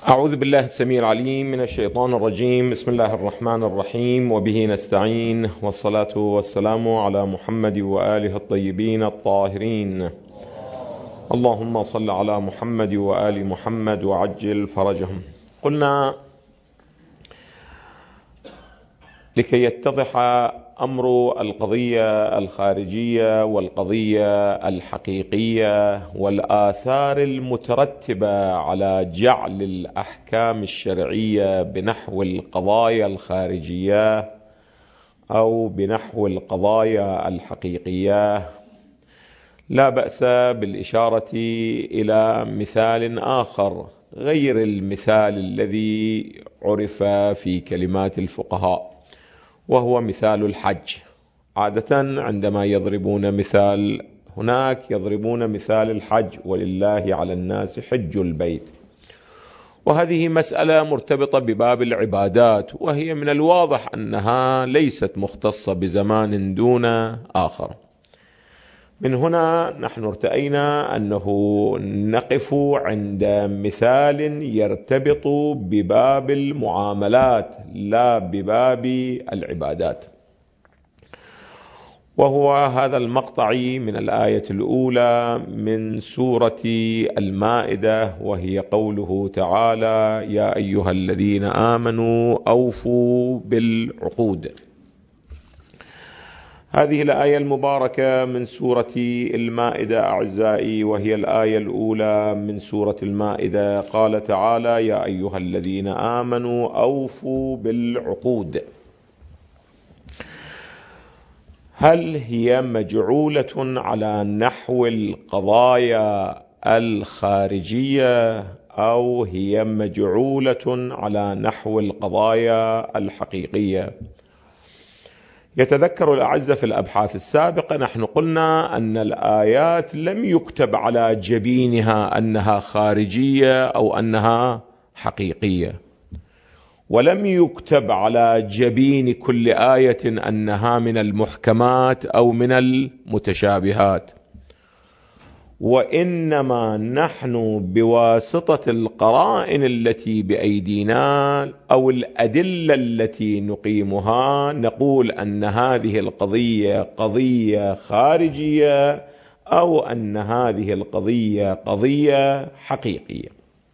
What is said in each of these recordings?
أعوذ بالله السميع العليم من الشيطان الرجيم. بسم الله الرحمن الرحيم، وبه نستعين، والصلاة والسلام على محمد وآله الطيبين الطاهرين. اللهم صل على محمد وآل محمد وعجل فرجهم. قلنا لكي يتضح أمر القضية الخارجية والقضية الحقيقية والآثار المترتبة على جعل الأحكام الشرعية بنحو القضايا الخارجية أو بنحو القضايا الحقيقية، لا بأس بالإشارة إلى مثال آخر غير المثال الذي عرف في كلمات الفقهاء، وهو مثال الحج. عادة عندما يضربون مثال هناك يضربون مثال الحج: ولله على الناس حج البيت. وهذه مسألة مرتبطة بباب العبادات، وهي من الواضح أنها ليست مختصة بزمان دون آخر. من هنا نحن ارتأينا أنه نقف عند مثال يرتبط بباب المعاملات لا بباب العبادات، وهو هذا المقطع من الآية الأولى من سورة المائدة، وهي قوله تعالى: يا أيها الذين آمنوا أوفوا بالعقود. هذه الآية المباركة من سورة المائدة أعزائي، وهي الآية الأولى من سورة المائدة. قال تعالى: يا أيها الذين آمنوا أوفوا بالعقود. هل هي مجعولة على نحو القضايا الخارجية أو هي مجعولة على نحو القضايا الحقيقية؟ يتذكر الأعزة في الأبحاث السابقة نحن قلنا أن الآيات لم يكتب على جبينها أنها خارجية أو أنها حقيقية، ولم يكتب على جبين كل آية أنها من المحكمات أو من المتشابهات، وإنما نحن بواسطة القرائن التي بأيدينا أو الأدلة التي نقيمها نقول أن هذه القضية قضية خارجية أو أن هذه القضية قضية حقيقية.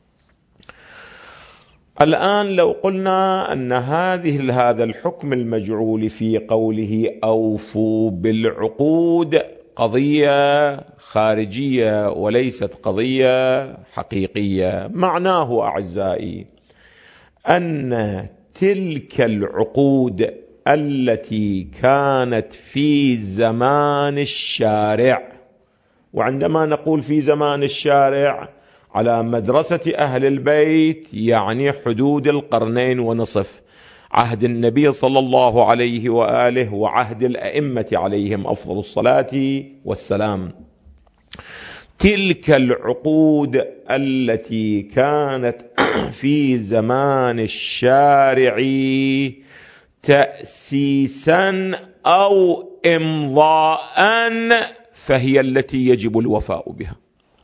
الآن لو قلنا أن هذا الحكم المجعول في قوله أوفوا بالعقود قضية خارجية وليست قضية حقيقية، معناه أعزائي أن تلك العقود التي كانت في زمان الشارع، وعندما نقول في زمان الشارع على مدرسة أهل البيت يعني حدود القرنين ونصف، عهد النبي صلى الله عليه وآله وعهد الأئمة عليهم أفضل الصلاة والسلام. تلك العقود التي كانت في زمان الشارع تأسيسا أو إمضاء فهي التي يجب الوفاء بها.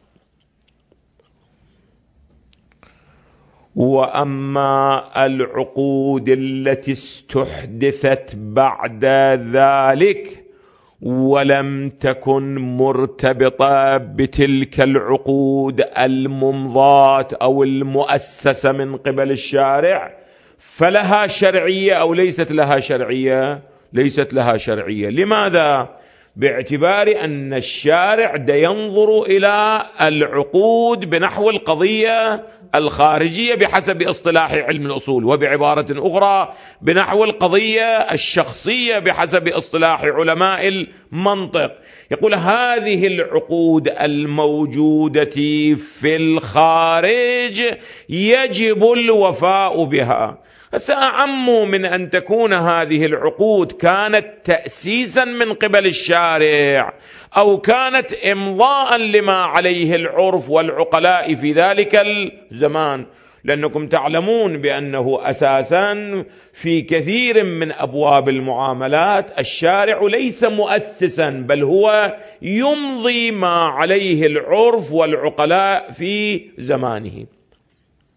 وأما العقود التي استحدثت بعد ذلك ولم تكن مرتبطة بتلك العقود الممضاة أو المؤسسة من قبل الشارع، فلها شرعية أو ليست لها شرعية؟ ليست لها شرعية. لماذا؟ باعتبار أن الشارع ينظر إلى العقود بنحو القضية الخارجية بحسب اصطلاح علم الأصول، وبعبارة أخرى بنحو القضية الشخصية بحسب اصطلاح علماء المنطق. يقول هذه العقود الموجودة في الخارج يجب الوفاء بها. سأعم من أن تكون هذه العقود كانت تأسيسا من قبل الشارع أو كانت إمضاء لما عليه العرف والعقلاء في ذلك الزمان، لأنكم تعلمون بأنه أساسا في كثير من أبواب المعاملات الشارع ليس مؤسسا، بل هو يمضي ما عليه العرف والعقلاء في زمانه.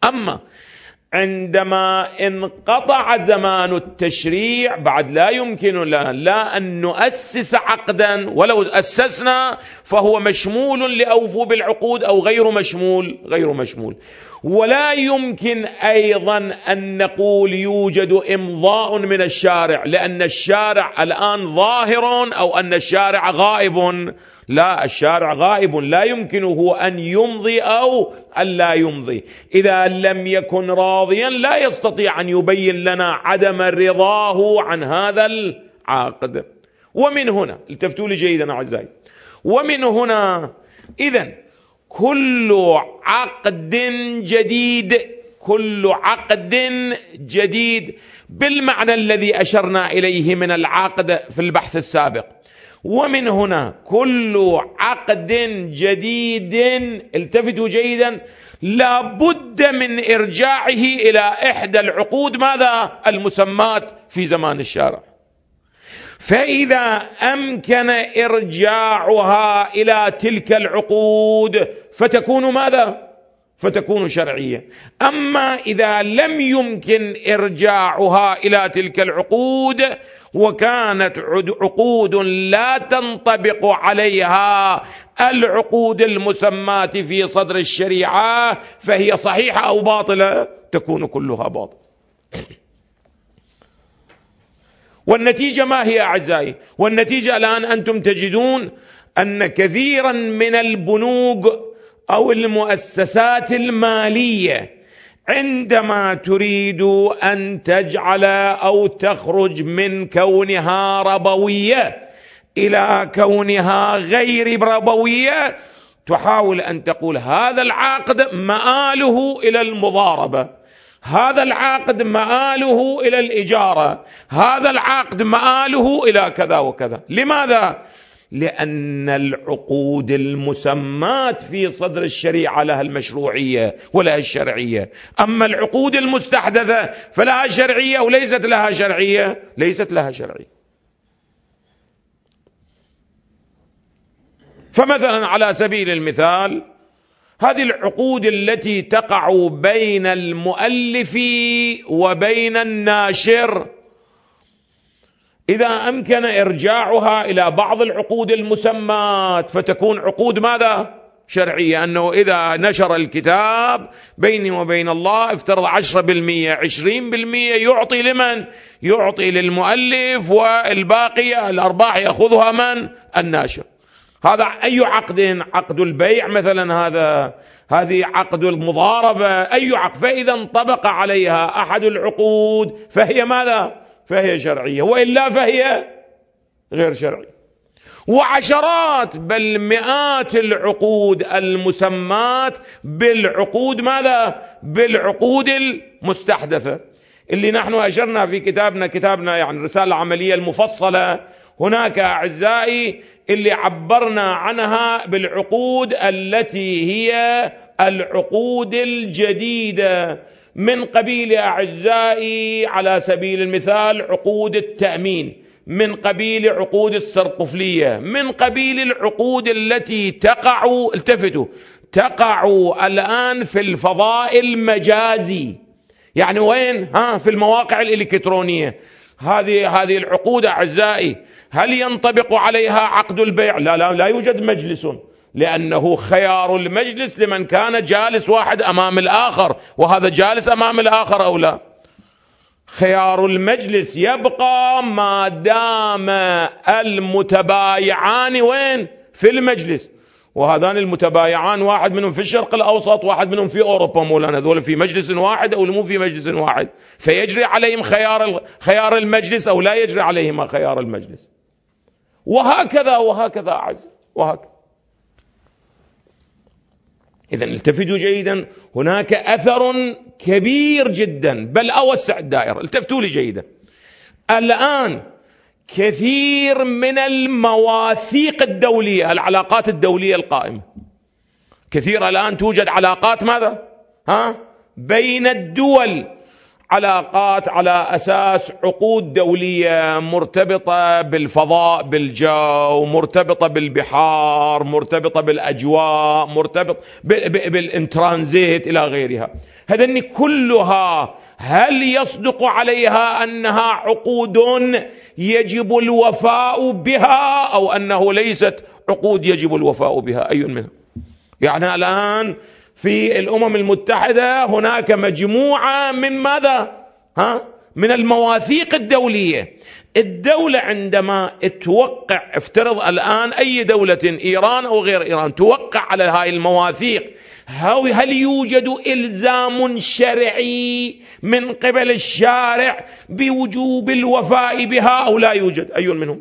أما عندما انقطع زمان التشريع بعد لا يمكن لنا لا أن نؤسس عقدا، ولو أسسنا فهو مشمول لأوفوا بالعقود أو غير مشمول. ولا يمكن أيضا أن نقول يوجد إمضاء من الشارع، لأن الشارع الآن ظاهر أو أن الشارع غائب. لا، الشارع غائب، لا يمكنه أن يمضي أو أن لا يمضي. إذا لم يكن راضيا لا يستطيع أن يبين لنا عدم رضاه عن هذا العقد. ومن هنا التفتوا لي جيدا أعزائي، ومن هنا إذن كل عقد جديد بالمعنى الذي أشرنا إليه من العقد في البحث السابق، ومن هنا كل عقد جديد التفتوا جيدا لا بد من إرجاعه إلى إحدى العقود ماذا؟ المسمات في زمان الشارع. فإذا أمكن إرجاعها إلى تلك العقود فتكون ماذا؟ فتكون شرعية. أما إذا لم يمكن إرجاعها إلى تلك العقود وكانت عقود لا تنطبق عليها العقود المسمات في صدر الشريعة فهي صحيحة أو باطلة؟ تكون كلها باطلة. والنتيجة ما هي أعزائي؟ والنتيجة الآن أنتم تجدون أن كثيرا من البنوك أو المؤسسات المالية عندما تريد أن تجعل أو تخرج من كونها ربوية إلى كونها غير ربوية تحاول أن تقول هذا العقد مآله إلى المضاربة، هذا العقد مآله إلى الإجارة، هذا العقد مآله إلى كذا وكذا. لماذا؟ لأن العقود المسمات في صدر الشريعة لها المشروعية ولها الشرعية، أما العقود المستحدثة فلها شرعية وليست لها شرعية، ليست لها شرعية. فمثلا على سبيل المثال هذه العقود التي تقع بين المؤلف وبين الناشر إذا أمكن إرجاعها إلى بعض العقود المسمات فتكون عقود ماذا؟ شرعية. أنه إذا نشر الكتاب بيني وبين الله افترض 10%، 20% يعطي لمن؟ يعطي للمؤلف، والباقي الأرباح يأخذها من؟ الناشر. هذا أي عقد؟ عقد البيع مثلا، هذه عقد المضاربة، أي عقد. فإذا انطبق عليها أحد العقود فهي ماذا؟ فهي شرعية، وإلا فهي غير شرعية. وعشرات بل مئات العقود المسمات بالعقود ماذا؟ بالعقود المستحدثة اللي نحن أشرنا في كتابنا يعني الرسالة العملية المفصلة. هناك أعزائي اللي عبرنا عنها بالعقود التي هي العقود الجديدة من قبيل أعزائي على سبيل المثال عقود التأمين، من قبيل عقود السرقفلية، من قبيل العقود التي تقع، التفتوا، تقع الآن في الفضاء المجازي. يعني وين؟ في المواقع الإلكترونية. هذه العقود أعزائي هل ينطبق عليها عقد البيع؟ لا يوجد مجلس، لأنه خيار المجلس لمن كان جالس واحد أمام الآخر، وهذا جالس أمام الآخر أو لا. خيار المجلس يبقى ما دام المتبايعان وين؟ في المجلس. وهذان المتبايعان واحد منهم في الشرق الأوسط، واحد منهم في أوروبا مولانا، هذول في مجلس واحد أو مو في مجلس واحد، فيجري عليهم خيار المجلس أو لا يجري عليهم خيار المجلس، وهكذا أعز، وهكذا. إذن التفتوا جيدا، هناك أثر كبير جدا بل أوسع الدائرة. التفتوا لي جيدا، الآن كثير من المواثيق الدولية، العلاقات الدولية القائمة، كثير الآن توجد علاقات ماذا؟ بين الدول، علاقات على أساس عقود دولية مرتبطة بالفضاء، بالجو، مرتبطة بالبحار، مرتبطة بالأجواء، مرتبط بالانترانزيت إلى غيرها. هذني كلها هل يصدق عليها أنها عقود يجب الوفاء بها أو أنه ليست عقود يجب الوفاء بها؟ أي منها؟ يعني الآن في الأمم المتحدة هناك مجموعة من ماذا؟ من المواثيق الدولية. الدولة عندما توقع، افترض الآن أي دولة إيران أو غير إيران توقع على هاي المواثيق، هل يوجد إلزام شرعي من قبل الشارع بوجوب الوفاء بها أو لا يوجد؟ أي منهم؟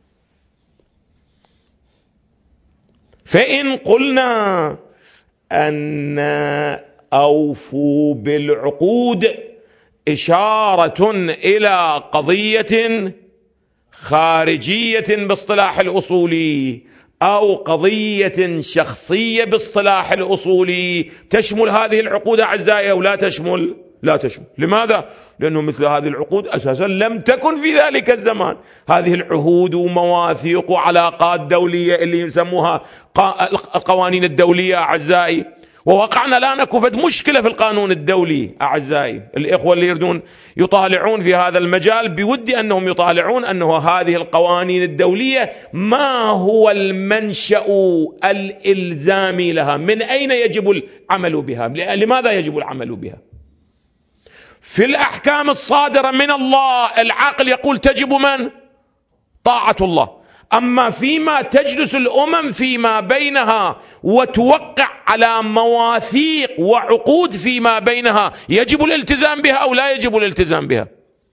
فإن قلنا أن أوفوا بالعقود إشارة إلى قضية خارجية باصطلاح الأصولي أو قضية شخصية باصطلاح الأصولي، تشمل هذه العقود أعزائي أو لا تشمل؟ لا تشمل. لماذا؟ لأنه مثل هذه العقود أساسا لم تكن في ذلك الزمان. هذه العهود ومواثيق وعلاقات دولية اللي يسموها القوانين الدولية أعزائي، ووقعنا الآن كفت مشكلة في القانون الدولي أعزائي. الإخوة اللي يردون يطالعون في هذا المجال بودي أنهم يطالعون أنه هذه القوانين الدولية ما هو المنشأ الإلزامي لها، من أين يجب العمل بها، لماذا يجب العمل بها؟ في الأحكام الصادرة من الله العقل يقول تجب من؟ طاعة الله. أما فيما تجلس الأمم فيما بينها وتوقع على مواثيق وعقود فيما بينها، يجب الالتزام بها أو لا يجب الالتزام بها؟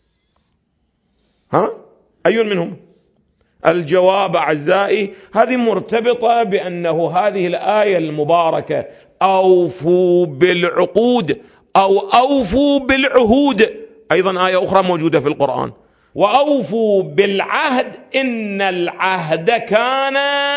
أي منهم؟ الجواب أعزائي هذه مرتبطة بأنه هذه الآية المباركة أوفوا بالعقود أو أوفوا بالعهود، أيضا آية أخرى موجودة في القرآن، وأوفوا بالعهد إن العهد كان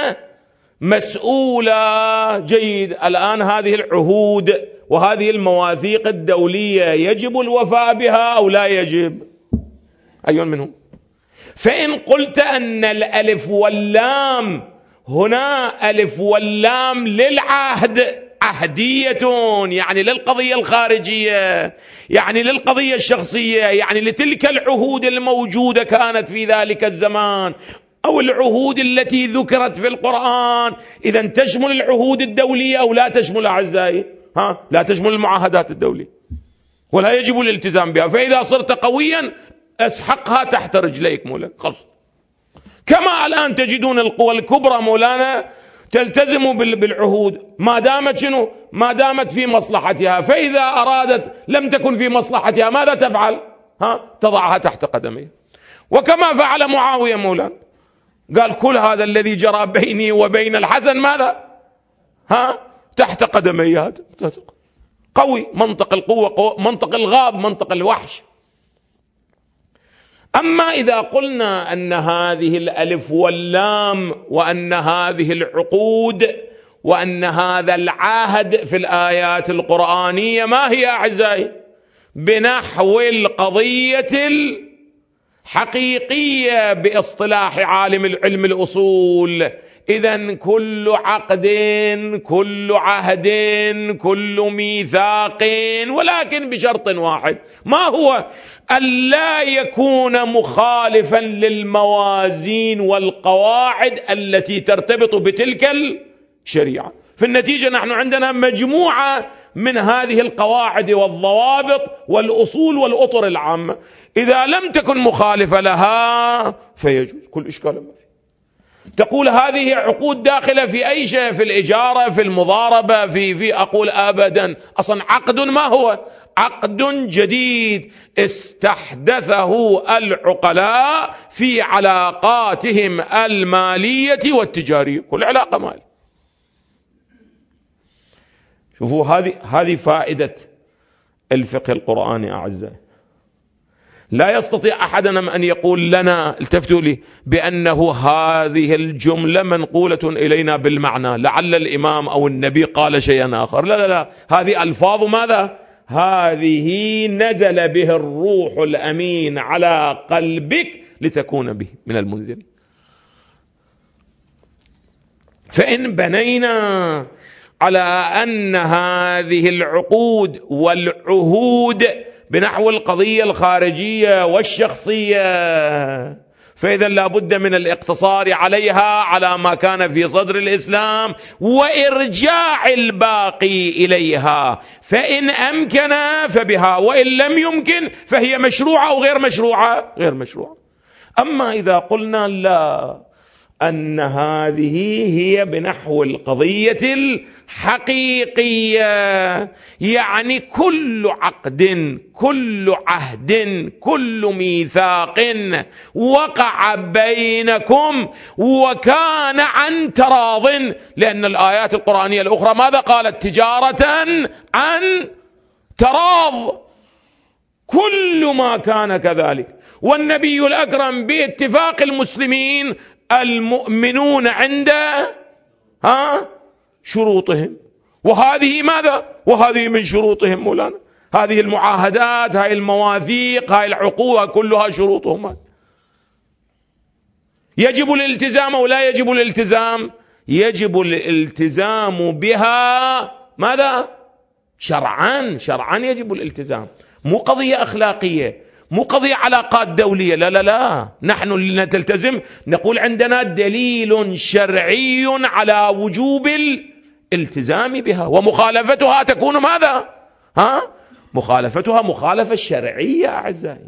مسؤولا. جيد، الآن هذه العهود وهذه المواثيق الدولية يجب الوفاء بها أو لا يجب؟ أي منهم؟ فإن قلت أن الألف واللام هنا ألف واللام للعهد، عهدية يعني للقضية الخارجية، يعني للقضية الشخصية، يعني لتلك العهود الموجودة كانت في ذلك الزمان أو العهود التي ذكرت في القرآن، إذا تشمل العهود الدولية أو لا تشمل أعزائي؟ لا تشمل المعاهدات الدولية ولا يجب الالتزام بها. فإذا صرت قويا اسحقها تحت رجليك مولانا، خلص. كما الآن تجدون القوى الكبرى مولانا تلتزم بالعهود ما دامت شنو؟ ما دامت في مصلحتها، فإذا أرادت لم تكن في مصلحتها ماذا تفعل؟ تضعها تحت قدميه. وكما فعل معاوية مولانا، قال كل هذا الذي جرى بيني وبين الحسن ماذا؟ تحت قدمي. قوي، منطق القوة، منطق الغاب، منطق الوحش. أما إذا قلنا أن هذه الألف واللام وأن هذه العقود وأن هذا العهد في الآيات القرآنية ما هي أعزائي؟ بنحو القضية الحقيقية باصطلاح عالم العلم الأصول. إذن كل عقد، كل عهد، كل ميثاق، ولكن بشرط واحد، ما هو؟ ألا يكون مخالفا للموازين والقواعد التي ترتبط بتلك الشريعة. في النتيجة نحن عندنا مجموعة من هذه القواعد والضوابط والأصول والأطر العامة، إذا لم تكن مخالفة لها فيجوز، كل إشكال ما فيه. تقول هذه عقود داخلة في أي شيء، في الإجارة، في المضاربة، في أقول أبدا، أصلا عقد ما هو؟ عقد جديد استحدثه العقلاء في علاقاتهم المالية والتجارية، كل علاقة مالية. شوفوا هذه فائدة الفقه القرآني أعزائي. لا يستطيع أحدنا أن يقول لنا، التفتوا لي، بأنه هذه الجملة منقولة إلينا بالمعنى، لعل الإمام أو النبي قال شيئا آخر. لا لا لا، هذه ألفاظ ماذا؟ هذه نزل به الروح الأمين على قلبك لتكون به من المنذرين. فإن بنينا على أن هذه العقود والعهود بنحو القضية الخارجية والشخصية، فإذا لا بد من الاقتصار عليها على ما كان في صدر الإسلام وإرجاع الباقي إليها، فإن أمكن فبها، وإن لم يمكن فهي مشروعة أو غير مشروعة؟ غير مشروعة. أما إذا قلنا لا، أن هذه هي بنحو القضية الحقيقية، يعني كل عقد، كل عهد، كل ميثاق وقع بينكم وكان عن تراض، لأن الآيات القرآنية الأخرى ماذا قالت؟ تجارة عن تراض، كل ما كان كذلك. والنبي الأكرم باتفاق المسلمين المؤمنون عند شروطهم، وهذه ماذا؟ وهذه من شروطهم مولانا، هذه المعاهدات، هاي المواثيق، هاي العقود، كلها شروطهم. يجب الالتزام أو لا يجب الالتزام؟ يجب الالتزام بها ماذا؟ شرعا، شرعا يجب الالتزام، مو قضية أخلاقية، مو قضية علاقات دولية، لا لا لا، نحن اللي نلتزم نقول عندنا دليل شرعي على وجوب الالتزام بها، ومخالفتها تكون ماذا؟ مخالفتها مخالفة شرعية أعزائي.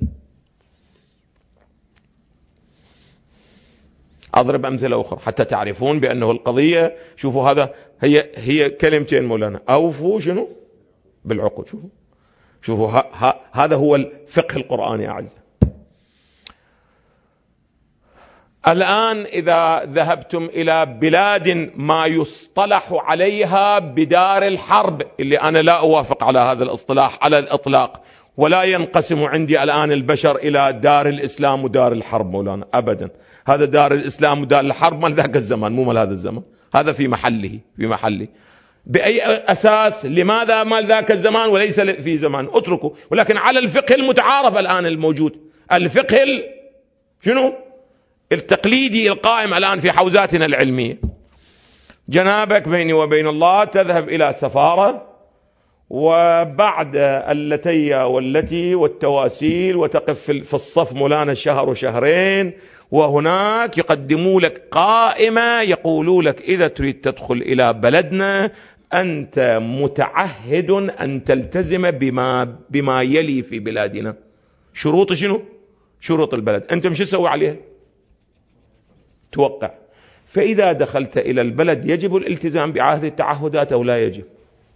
أضرب أمثلة أخرى حتى تعرفون بأنه القضية، شوفوا هذا هي كلمتين مولانا، أوفوا شنو؟ بالعقود. شوفوا هذا هو الفقه القرآني أعزائي. الآن إذا ذهبتم إلى بلاد ما يصطلح عليها بدار الحرب، اللي أنا لا أوافق على هذا الاصطلاح على الإطلاق، ولا ينقسم عندي الآن البشر إلى دار الإسلام ودار الحرب مولانا أبدا، هذا دار الإسلام ودار الحرب مال ذاك الزمان، مو مال هذا الزمان، هذا في محله، في محله. بأي أساس؟ لماذا مال ذاك الزمان وليس في زمان؟ اتركوا. ولكن على الفقه المتعارف الآن الموجود، الفقه شنو؟ التقليدي القائم الآن في حوزاتنا العلمية. جنابك بيني وبين الله تذهب إلى سفارة، وبعد اللتي والتي والتواسيل وتقف في الصف مولانا شهر وشهرين، وهناك يقدموا لك قائمة يقولوا لك إذا تريد تدخل إلى بلدنا أنت متعهد أن تلتزم بما يلي في بلادنا. شروط شنو؟ شروط البلد. أنت مش تسوي عليها؟ توقع. فإذا دخلت إلى البلد يجب الالتزام بعهد التعهدات أو لا يجب؟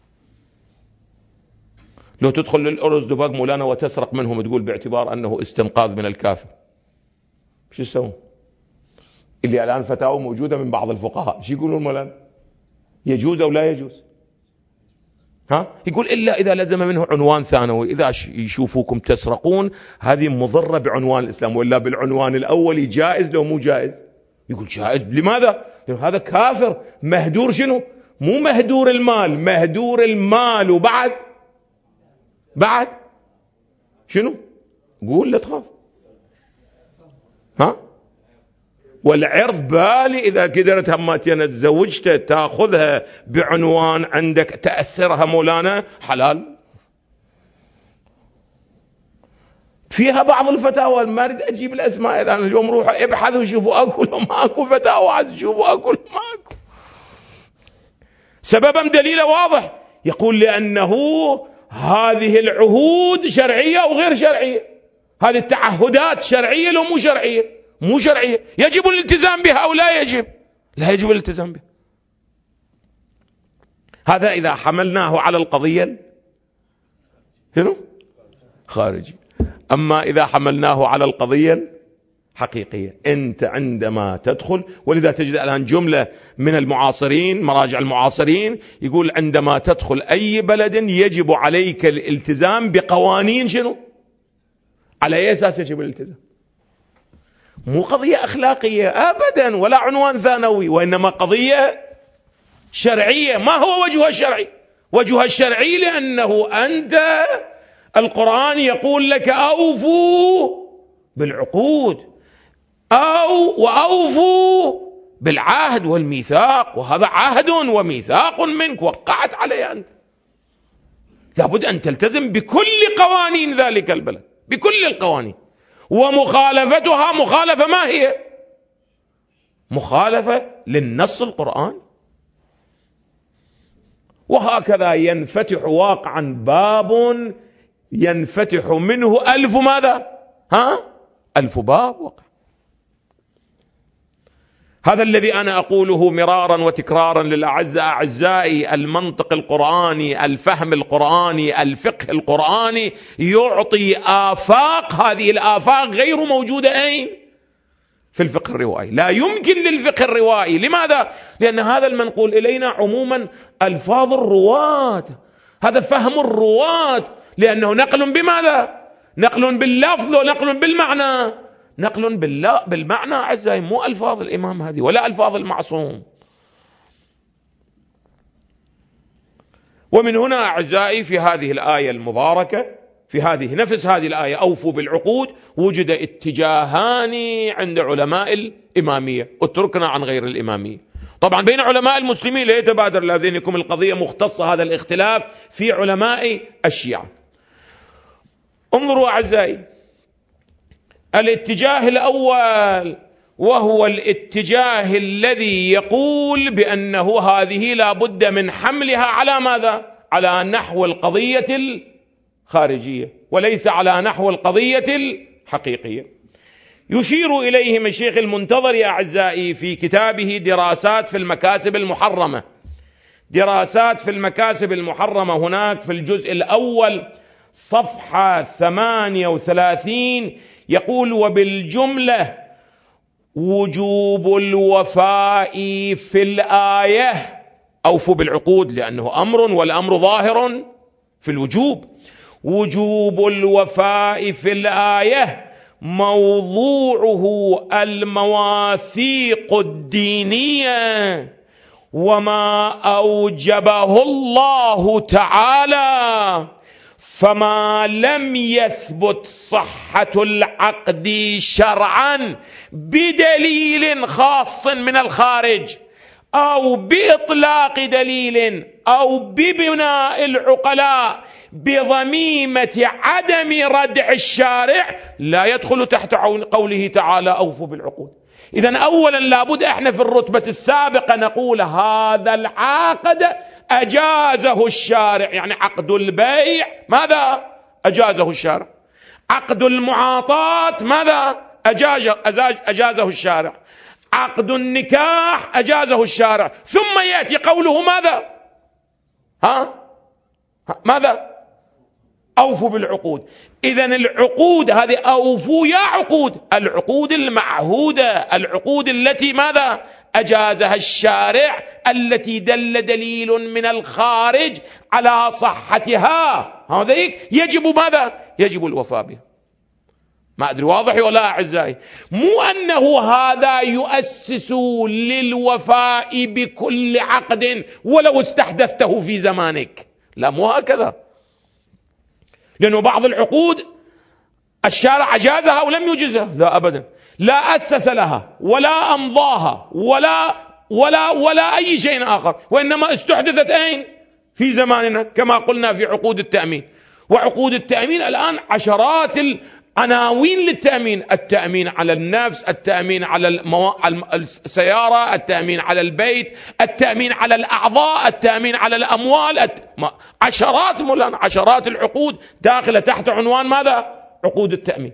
لو تدخل للأرز دباق مولانا وتسرق منهم تقول باعتبار أنه استنقاذ من الكافر، شو يسوون؟ اللي الآن فتاوى موجودة من بعض الفقهاء، شو يقولون مولانا؟ يجوز أو لا يجوز؟ يقول إلا إذا لزم منه عنوان ثانوي، إذا يشوفوكم تسرقون هذه مضرة بعنوان الإسلام، ولا بالعنوان الأولي جائز لو مو جائز؟ يقول جائز. لماذا؟ لأن هذا كافر مهدور شنو؟ مو مهدور المال، مهدور المال وبعد شنو؟ قول لا تخاف. والعرض بالي إذا قدرت هماتين تزوجته تأخذها بعنوان عندك تأثرها مولانا حلال. فيها بعض الفتاوى، ما أريد أجيب الأسماء الآن، اليوم روحوا ابحثوا شوفوا أكو ما أكو فتاوى، عايز شوفوا أكو ما أكو. سببا دليل واضح، يقول لأنه هذه العهود شرعية أو غير شرعية، هذه التعهدات شرعية لو مو شرعية؟ مو شرعية. يجب الالتزام بها أو لا يجب؟ لا يجب الالتزام بها. هذا إذا حملناه على القضية خارجي. أما إذا حملناه على القضية حقيقية، أنت عندما تدخل، ولذا تجد الآن جملة من المعاصرين، مراجع المعاصرين، يقول عندما تدخل أي بلد يجب عليك الالتزام بقوانين شنو؟ على أي أساس يجب الالتزام؟ مو قضية أخلاقية أبدا ولا عنوان ثانوي، وإنما قضية شرعية. ما هو وجهها الشرعي؟ وجهها الشرعي لأنه أنت القرآن يقول لك أوفوا بالعقود، وأوفوا بالعهد والميثاق، وهذا عهد وميثاق منك وقعت عليه أنت، لابد أن تلتزم بكل قوانين ذلك البلد، بكل القوانين، ومخالفتها مخالفة ما هي؟ مخالفة للنص القرآني. وهكذا ينفتح واقعا باب ينفتح منه 1000 ماذا؟ 1000 باب وقع. هذا الذي أنا أقوله مرارا وتكرارا للأعزاء أعزائي، المنطق القرآني، الفهم القرآني، الفقه القرآني يعطي آفاق، هذه الآفاق غير موجودة أين؟ في الفقه الروائي. لا يمكن للفقه الروائي. لماذا؟ لأن هذا المنقول إلينا عموما ألفاظ الرواة، هذا فهم الرواة، لأنه نقل بماذا؟ نقل باللفظ ونقل بالمعنى. نقل بالمعنى أعزائي، مو ألفاظ الإمام هذه ولا ألفاظ المعصوم. ومن هنا أعزائي في هذه الآية المباركة، في هذه نفس هذه الآية أوفوا بالعقود، وجد اتجاهان عند علماء الإمامية، اتركنا عن غير الإمامية. طبعا بين علماء المسلمين لا يتبادر لذهنكم القضية مختصة هذا الاختلاف في علماء الشيعة. انظروا أعزائي، الاتجاه الأول وهو الاتجاه الذي يقول بأنه هذه لا بد من حملها على ماذا؟ على نحو القضية الخارجية وليس على نحو القضية الحقيقية. يشير إليهم الشيخ المنتظر يا أعزائي في كتابه دراسات في المكاسب المحرمة. دراسات في المكاسب المحرمة هناك في الجزء الأول صفحة 38 يقول: وبالجملة وجوب الوفاء في الآية، أوفوا بالعقود لأنه أمر والأمر ظاهر في الوجوب. وجوب الوفاء في الآية موضوعه المواثيق الدينية وما أوجبه الله تعالى، فما لم يثبت صحة العقد شرعا بدليل خاص من الخارج أو بإطلاق دليل أو ببناء العقلاء بضميمة عدم ردع الشارع، لا يدخل تحت قوله تعالى أوفوا بالعقود. إذن أولا لابد احنا في الرتبة السابقة نقول هذا العقد أجازه الشارع، يعني عقد البيع ماذا؟ أجازه الشارع. عقد المعاطاة ماذا؟ أجازه الشارع. عقد النكاح أجازه الشارع. ثم يأتي قوله ماذا؟ ماذا؟ أوفوا بالعقود. إذن العقود هذه أوفوا يا عقود، العقود المعهودة، العقود التي ماذا؟ أجازها الشارع، التي دل دليل من الخارج على صحتها، هذيك يجب ماذا؟ يجب الوفاء بها. ما أدري واضح ولا أعزائي؟ مو أنه هذا يؤسس للوفاء بكل عقد ولو استحدثته في زمانك، لا مو هكذا. لأنه بعض العقود الشارع أجازها ولم يجزها، لا أبدا، لا أسس لها ولا أمضاها ولا أي شيء آخر، وإنما استحدثت أين؟ في زماننا، كما قلنا في عقود التأمين. وعقود التأمين الآن عشرات العناوين للتأمين: التأمين على النفس، التأمين على السيارة، التأمين على البيت، التأمين على الأعضاء، التأمين على الأموال، عشرات العقود داخلة تحت عنوان ماذا؟ عقود التأمين.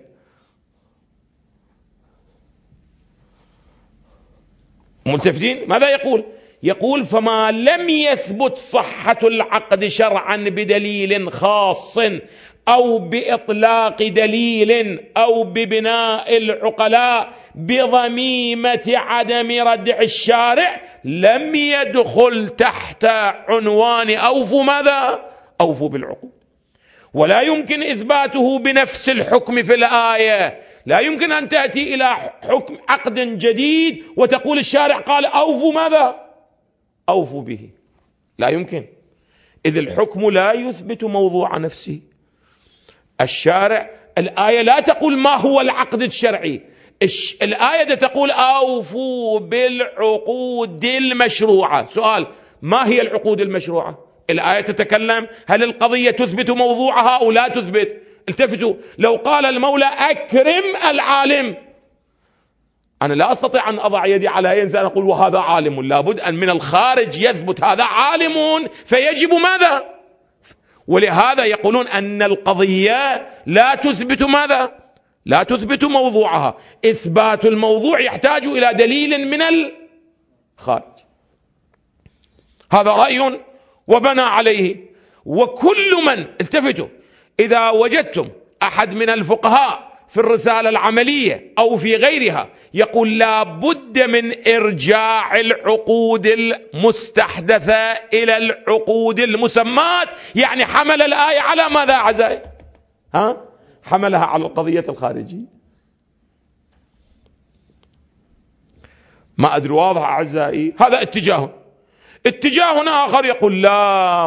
ملتفتين؟ ماذا يقول؟ يقول: فما لم يثبت صحة العقد شرعا بدليل خاص أو بإطلاق دليل أو ببناء العقلاء بضميمة عدم ردع الشارع، لم يدخل تحت عنوان أوفوا ماذا؟ أوفوا بالعقود. ولا يمكن إثباته بنفس الحكم في الآية. لا يمكن أن تأتي إلى حكم عقد جديد وتقول الشارع قال أوفوا ماذا؟ أوفوا به. لا يمكن، إذ الحكم لا يثبت موضوع نفسه. الشارع، الآية لا تقول ما هو العقد الشرعي، الآية تقول أوفوا بالعقود المشروعة. سؤال: ما هي العقود المشروعة؟ الآية تتكلم هل القضية تثبت موضوعها أو لا تثبت؟ التفتوا، لو قال المولى أكرم العالم، أنا لا أستطيع أن أضع يدي على أي إنسان أقول وهذا عالم، لابد أن من الخارج يثبت هذا عالم، فيجب ماذا؟ ولهذا يقولون أن القضية لا تثبت ماذا؟ لا تثبت موضوعها. إثبات الموضوع يحتاج إلى دليل من الخارج. هذا رأي وبنى عليه. وكل من، التفتوا، إذا وجدتم أحد من الفقهاء في الرسالة العملية أو في غيرها يقول لا بد من إرجاع العقود المستحدثة إلى العقود المسمات، يعني حمل الآية على ماذا أعزائي؟ حملها على القضية الخارجية. ما أدري واضح أعزائي؟ هذا اتجاه آخر يقول لا،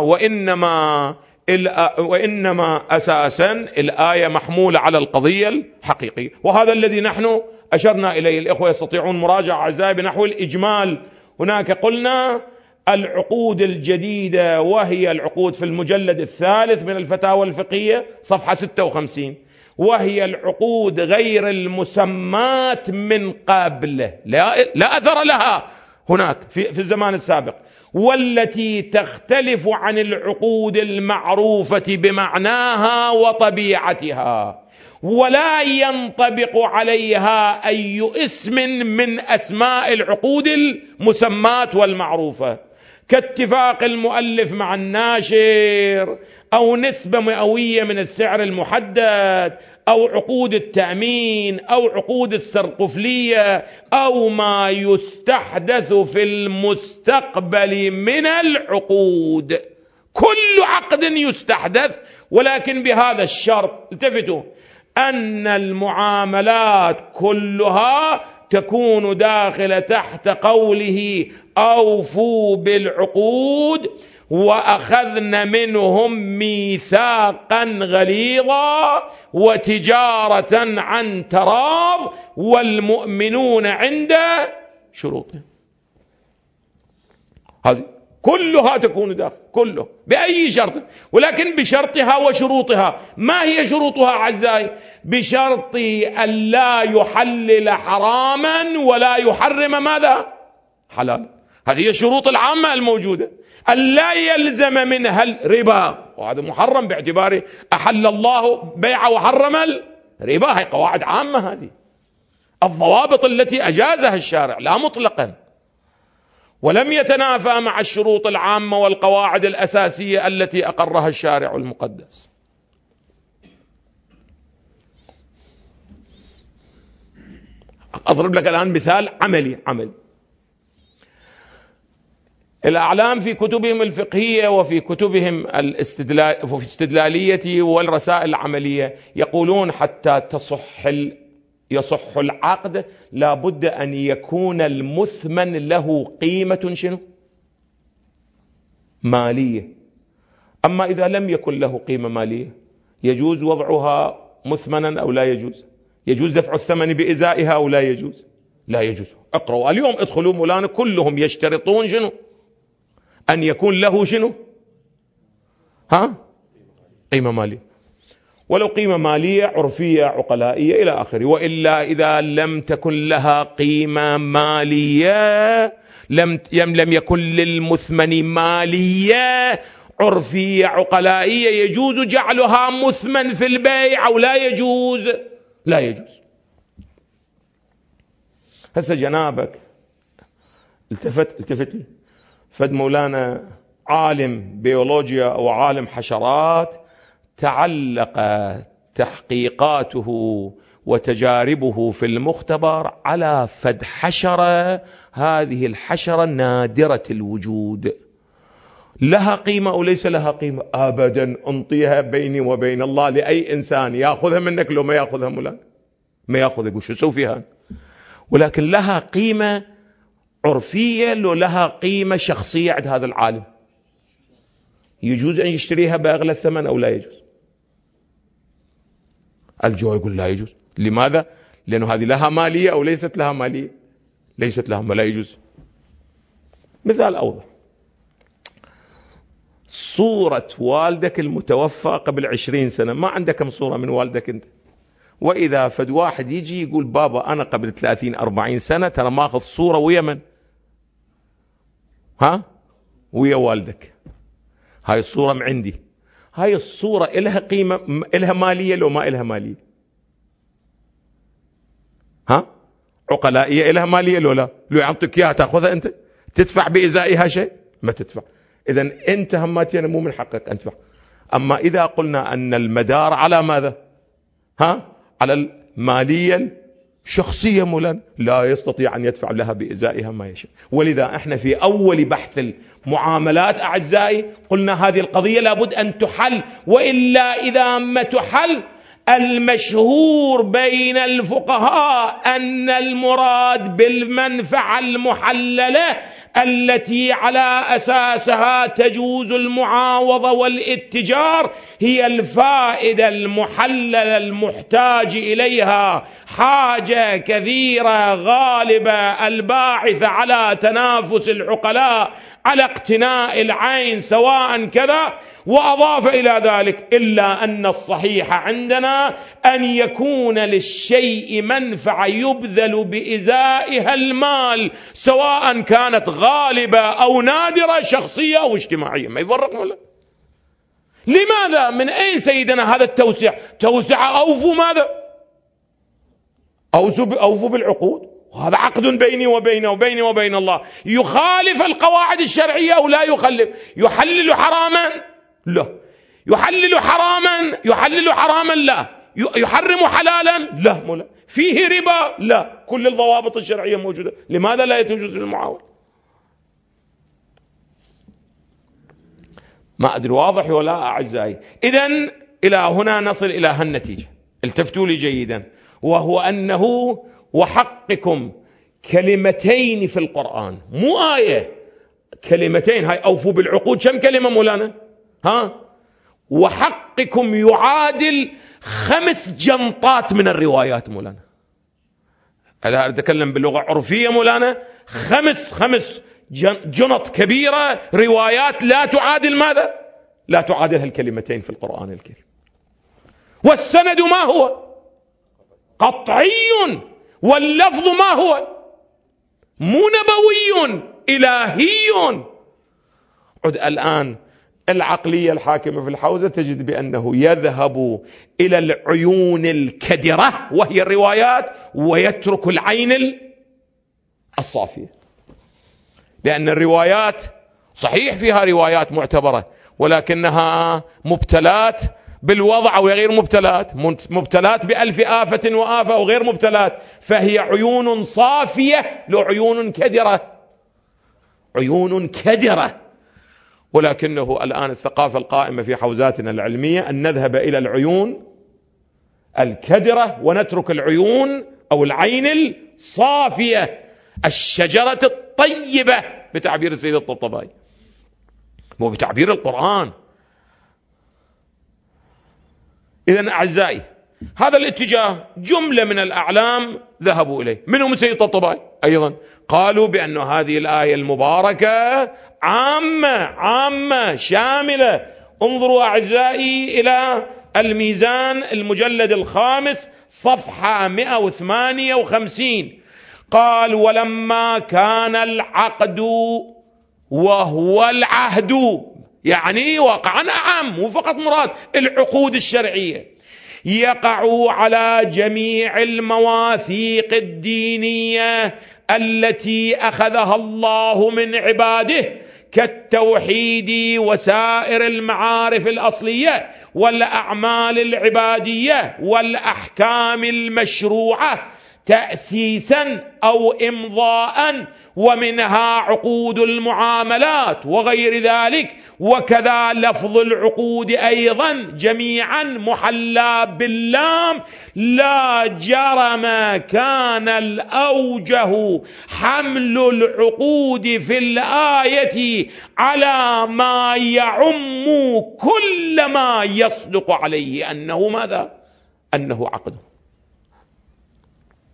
وإنما أساسا الآية محمولة على القضية الحقيقية. وهذا الذي نحن أشرنا إليه. الإخوة يستطيعون مراجعة أعزائي بنحو الإجمال. هناك قلنا العقود الجديدة، وهي العقود في المجلد الثالث من الفتاوى الفقهية صفحة 56، وهي العقود غير المسمات من قبل، لا أثر لها هناك في الزمان السابق، والتي تختلف عن العقود المعروفة بمعناها وطبيعتها، ولا ينطبق عليها أي اسم من أسماء العقود المسمات والمعروفة، كاتفاق المؤلف مع الناشر، أو نسبة مئوية من السعر المحدد، أو عقود التأمين، أو عقود السرقفلية، أو ما يستحدث في المستقبل من العقود. كل عقد يستحدث، ولكن بهذا الشرط، التفتوا، أن المعاملات كلها تكون داخلة تحت قوله أوفوا بالعقود وأخذن منهم ميثاقا غليظا وتجارة عن تراض والمؤمنون عند شروطهم. هذه كلها تكون داخل، كله بأي شرط، ولكن بشرطها وشروطها. ما هي شروطها أعزائي؟ بشرط أن لا يحلل حراما ولا يحرم ماذا؟ حلال. هذه هي الشروط العامة الموجودة. أن لا يلزم منها الربا، وهذا محرم باعتباره أحل الله بيع وحرم الربا. هي قواعد عامة، هذه الضوابط التي أجازها الشارع لا مطلقا، ولم يتنافى مع الشروط العامة والقواعد الأساسية التي أقرها الشارع المقدس. أضرب لك الآن مثال عملي. الأعلام في كتبهم الفقهية وفي كتبهم في الاستدلالية والرسائل العملية يقولون حتى يصح العقد لا بد أن يكون المثمن له قيمة شنو؟ مالية. أما إذا لم يكن له قيمة مالية يجوز وضعها مثمنا أو لا يجوز؟ يجوز دفع الثمن بإزائها أو لا يجوز؟ لا يجوز. اقرأوا اليوم، ادخلوا مولانا، كلهم يشترطون شنو؟ أن يكون له شنو؟ قيمة مالية، ولو قيمة مالية عرفية عقلائية إلى آخره. وإلا إذا لم تكن لها قيمة مالية، لم يكن للمثمن مالية عرفية عقلائية، يجوز جعلها مثمن في البيع أو لا يجوز؟ لا يجوز. هسه جنابك التفت لي، فد مولانا عالم بيولوجيا أو عالم حشرات تعلق تحقيقاته وتجاربه في المختبر على فد حشرة، هذه الحشرة نادرة الوجود، لها قيمة أو ليس لها قيمة؟ أبدا، أنطيها بيني وبين الله لأي إنسان يأخذها منك، لو ما يأخذها مولانا ما يأخذها، يقول شو سوي فيها؟ ولكن لها قيمة عرفية، لو لها قيمة شخصية عند هذا العالم. يجوز أن يشتريها بأغلى الثمن أو لا يجوز؟ الجواب يقول لا يجوز. لماذا؟ لأنه هذه لها مالية أو ليست لها مالية؟ ليست لها، ما لا يجوز. مثال أوضح، صورة والدك المتوفى قبل 20 سنة، ما عندك كم صورة من والدك أنت؟ وإذا فد واحد يجي يقول بابا أنا قبل 30-40 سنة ترى ماخذ صورة ويا من؟ ويا والدك، هاي الصورة من عندي، هاي الصورة إلها قيمة، إلها مالية لو ما إلها مالية؟ عقلائية إلها مالية لو لا؟ لو يعطيك إياها تأخذها أنت؟ تدفع بإزائها شيء؟ ما تدفع. إذن أنت هماتين مو من حقك أن تدفع. أما إذا قلنا أن المدار على ماذا؟ على المالية الشخصية مولانا، لا يستطيع أن يدفع لها بإزائها ما يشاء. ولذا احنا في أول بحث المعاملات أعزائي قلنا هذه القضية لابد أن تحل، وإلا إذا ما تحل، المشهور بين الفقهاء أن المراد بالمنفعة المحللة التي على أساسها تجوز المعاوضة والاتجار هي الفائدة المحللة المحتاج إليها حاجة كثيرة غالبة الباعثة على تنافس العقلاء على اقتناء العين سواء كذا، وأضاف إلى ذلك إلا أن الصحيح عندنا أن يكون للشيء منفعة يبذل بإزائها المال، سواء كانت غالبة أو نادرة، شخصية أو اجتماعية، ما يفرق ولا. لماذا؟ من أين سيدنا هذا التوسع؟ توسع أوفوا ماذا؟ أوفوا بالعقود، وهذا عقد بيني وبينه وبيني وبين الله، يخالف القواعد الشرعية أو لا يخالف؟ يحلل حراما؟ لا. يحلل حراما؟ لا. يحرم حلالا؟ لا. مولا. فيه ربا؟ لا. كل الضوابط الشرعية موجودة، لماذا لا يجوز المعاوضة؟ ما أدري واضح ولا أعزائي؟ إذن إلى هنا نصل إلى هالنتيجة، التفتوا لي جيدا، وهو أنه وحقكم كلمتين في القرآن، مو آية، كلمتين. هاي أوفوا بالعقود كم كلمة مولانا؟ وحقكم يعادل 5 جنطات من الروايات مولانا. أنا أتكلم باللغة عرفية مولانا، 5 جنط كبيرة روايات لا تعادل ماذا؟ لا تعادل هالكلمتين في القرآن الكريم. والسند ما هو؟ قطعي. واللفظ ما هو؟ مو نبوي، إلهي. عد الآن العقلية الحاكمة في الحوزة تجد بأنه يذهب إلى العيون الكدرة وهي الروايات، ويترك العين الصافية، لأن الروايات صحيح فيها روايات معتبرة، ولكنها مبتلات بالوضع وغير مبتلات بألف آفة وآفة وغير مبتلات، فهي عيون صافية لعيون كدرة. ولكنه الآن الثقافة القائمة في حوزاتنا العلمية أن نذهب إلى العيون الكدرة ونترك العيون أو العين الصافية، الشجرة الطيبة بتعبير السيد الطبطبائي، مو بتعبير القرآن. إذن أعزائي هذا الاتجاه جملة من الأعلام ذهبوا إليه، منهم السيد الطبطبائي أيضا، قالوا بأن هذه الآية المباركة عامة شاملة. انظروا أعزائي إلى الميزان المجلد 5 صفحة 158، قال: ولما كان العقد وهو العهد، يعني واقعا أعم، مو فقط مراد العقود الشرعية، يقع على جميع المواثيق الدينية التي أخذها الله من عباده كالتوحيد وسائر المعارف الأصلية والأعمال العبادية والأحكام المشروعة تأسيسا أو إمضاء، ومنها عقود المعاملات وغير ذلك، وكذا لفظ العقود أيضا جميعا محلى باللام. لا جرم كان الأوجه حمل العقود في الآية على ما يعم كل ما يصدق عليه أنه ماذا؟ أنه عقد.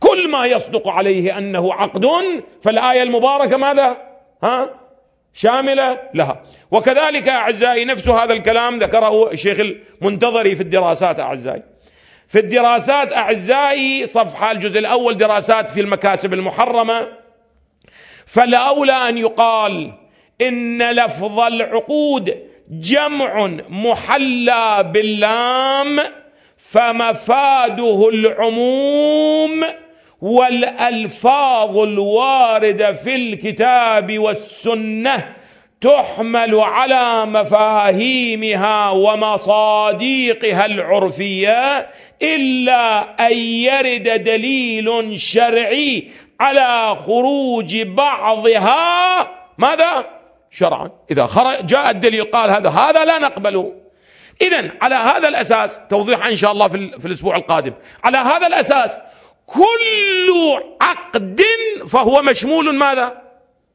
كل ما يصدق عليه أنه عقد فالآية المباركة ماذا؟ شاملة لها. وكذلك أعزائي نفس هذا الكلام ذكره الشيخ المنتظري في الدراسات أعزائي. في الدراسات أعزائي صفحة الجزء الأول دراسات في المكاسب المحرمة، فالأولى أن يقال إن لفظ العقود جمع محلى باللام فمفاده العموم، والألفاظ الواردة في الكتاب والسنة تحمل على مفاهيمها ومصادقها العرفية إلا أن يرد دليل شرعي على خروج بعضها ماذا؟ شرعا. إذا جاء الدليل قال هذا لا نقبله. إذن على هذا الأساس توضيح إن شاء الله في الأسبوع القادم، على هذا الأساس كل عقد فهو مشمول ماذا؟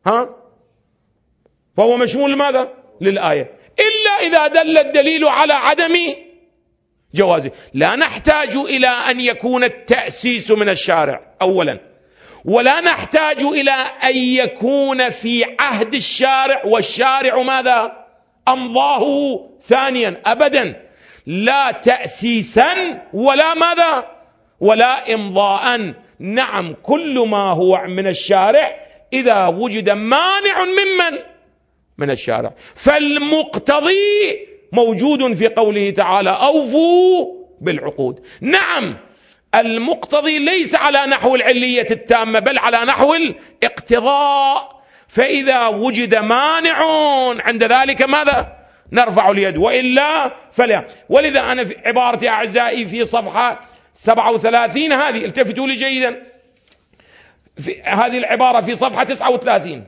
فهو مشمول ماذا؟ للآية، إلا إذا دل الدليل على عدم جوازه. لا نحتاج إلى أن يكون التأسيس من الشارع أولا، ولا نحتاج إلى أن يكون في عهد الشارع والشارع ماذا؟ أمضاه ثانيا، أبدا، لا تأسيسا ولا ماذا؟ ولا إمضاء. نعم، كل ما هو من الشارع إذا وجد مانع من الشارع، فالمقتضي موجود في قوله تعالى أوفوا بالعقود. نعم، المقتضي ليس على نحو العلية التامة بل على نحو الاقتضاء، فإذا وجد مانع عند ذلك ماذا؟ نرفع اليد، وإلا فلا. ولذا أنا في عبارتي أعزائي في صفحة 37 هذه، التفتوا لي جيدا، في هذه العبارة في صفحة 39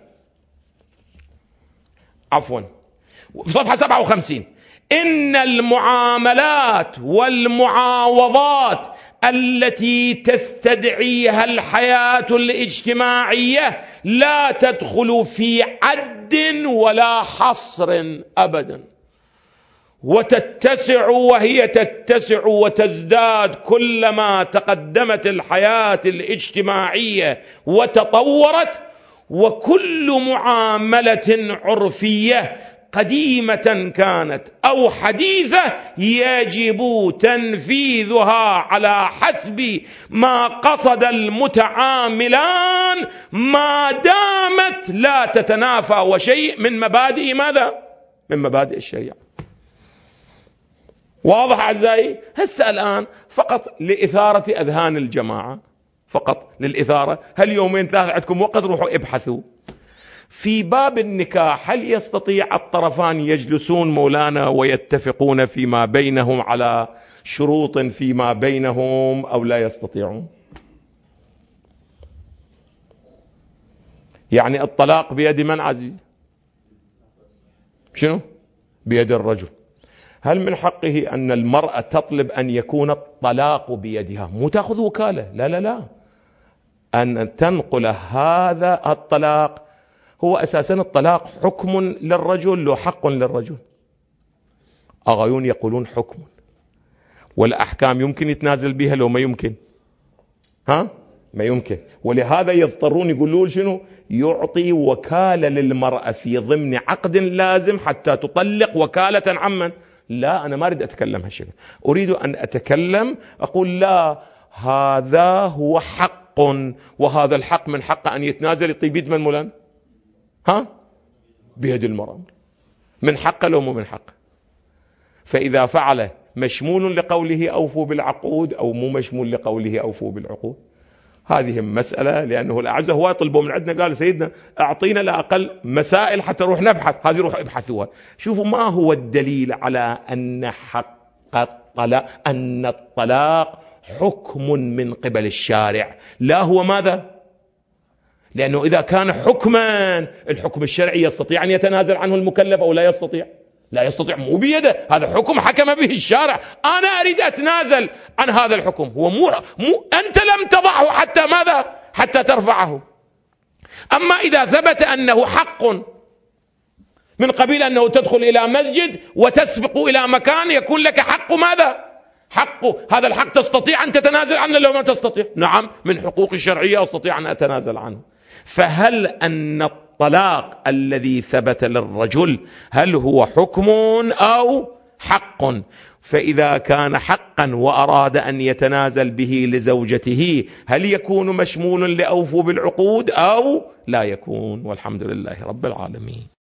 عفوا في صفحة 57: إن المعاملات والمعاوضات التي تستدعيها الحياة الاجتماعية لا تدخل في عد ولا حصر أبدا، وتتسع، وهي تتسع وتزداد كلما تقدمت الحياة الاجتماعية وتطورت. وكل معاملة عرفية قديمة كانت أو حديثة يجب تنفيذها على حسب ما قصد المتعاملان ما دامت لا تتنافى وشيء من مبادئ ماذا؟ من مبادئ الشريعة. واضح أعزائي؟ هسه الآن فقط لإثارة أذهان الجماعة، فقط للإثارة، هل يومين ثلاثة عندكم وقت روحوا ابحثوا في باب النكاح، هل يستطيع الطرفان يجلسون مولانا ويتفقون فيما بينهم على شروط فيما بينهم أو لا يستطيعون؟ يعني الطلاق بيد من عزيز؟ شنو؟ بيد الرجل. هل من حقه أن المرأة تطلب أن يكون الطلاق بيدها، مو تأخذ وكالة، لا لا لا، أن تنقل هذا الطلاق؟ هو أساسا الطلاق حكم للرجل، له حق للرجل. أغايون يقولون حكم، والأحكام يمكن يتنازل بها لو ما يمكن، ما يمكن، ولهذا يضطرون يقولون شنو؟ يعطي وكالة للمرأة في ضمن عقد لازم حتى تطلق وكالة عمن. لا، أنا ما أريد أتكلم هالشكل، أريد أن أتكلم أقول لا، هذا هو حق، وهذا الحق من حقه أن يتنازل يطيب يد من مولان؟ بيد المرأة، من حقه لو مو من حقه. فإذا فعل مشمول لقوله أوفوا بالعقود أو مو مشمول لقوله أوفوا بالعقود، هذه مسألة. لأنه الأعزة هو يطلبوا من عندنا، قال سيدنا أعطينا لأقل مسائل حتى نروح نبحث، هذه روح ابحثوها. شوفوا ما هو الدليل على أن حق الطلاق، أن الطلاق حكم من قبل الشارع، لا هو ماذا؟ لأنه إذا كان حكما، الحكم الشرعي يستطيع أن يتنازل عنه المكلف أو لا يستطيع؟ لا يستطيع، مو بيده، هذا حكم حكم به الشارع، أنا أريد أتنازل عن هذا الحكم، هو مو أنت لم تضعه حتى ماذا؟ حتى ترفعه. أما إذا ثبت أنه حق من قبيل أنه تدخل إلى مسجد وتسبق إلى مكان، يكون لك حق ماذا؟ حقه، هذا الحق تستطيع أن تتنازل عنه لو ما تستطيع. نعم، من حقوق الشرعية أستطيع أن أتنازل عنه. فهل أن الطلاق الذي ثبت للرجل هل هو حكم أو حق؟ فإذا كان حقا وأراد أن يتنازل به لزوجته هل يكون مشمول لأوفوا بالعقود أو لا يكون؟ والحمد لله رب العالمين.